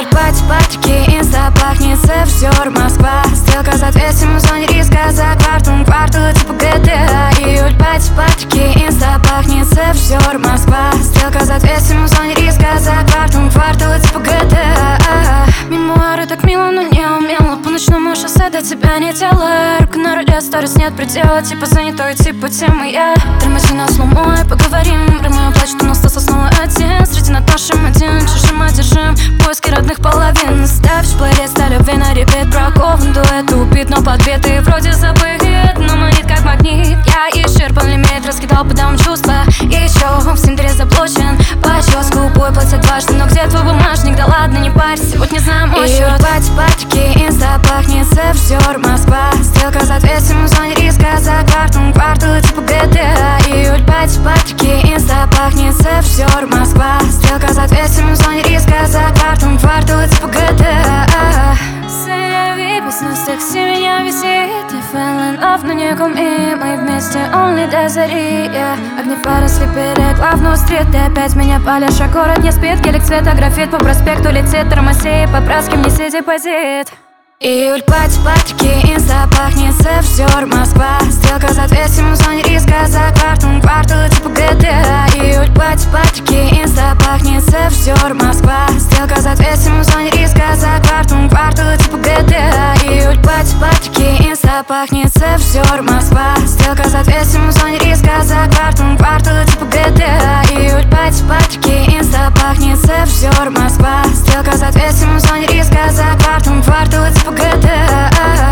пати, патики, инста, пахнет север, Москва. Стрелка за 200, в зоне риска, за квартал типа GTA. Июль, пати, патики, инста, пахнет север, Москва. Стрелка за 200, в зоне риска, за квартал типа GTA. Мемуары так мило, но не умело. По ночному шоссе до тебя не дело. Рука на руле, сторис нет предела. Типа занятой, типа темы я. Тормози на сломо и поговорим. Прямой плач, что остался снова один. Среди над нашим один, чужим одержим. Поиски родных половин. Ставь в плейлист о любви на репит. Бракован дуэт убит, но подбитый вроде забыт, но манит как магнит. Я исчерпан лимит, раскидал по дамам чувства. И еще в Тиндере заблочен. Поческу, бой платят дважды. Но где твой бумажник? Да ладно, не парься, сегодня знаю мой счет. Пати, патики, инста, пахнет север, Москва. Стрелка за 200, в зоне риска, за квартал типа GTA. Июль, пати, патики, инста, пахнет север, Москва. Стрелка за 200, в зоне риска, за квартал типа GTA. Заяви, песня с такси меня висит. I fell in love, но не куми. Мы вместе only до зари, yeah. Огни фары слепили главную стрит. Ты опять меня палишь, а город не спит. Гелик цвета графит, по проспекту летит. Тормози, по-братски внеси депозит. Июль, пати, патики, инста, пахнет север, Москва. Стрелка за 200, в зоне риска, за квартал типа GTA. Июль, пати, патики, инста, пахнет север, Москва. Стрелка за 200, в зоне риска, за квартал типа GTA. Июль, пати, патики, инста, пахнет север, Москва. Стрелка за 200, в зоне риска, за квартал типа GTA. Июль, пати, патики, инста, пахнет север, Москва. Стрелка за 200, в зоне риска, за квартал типа GTA.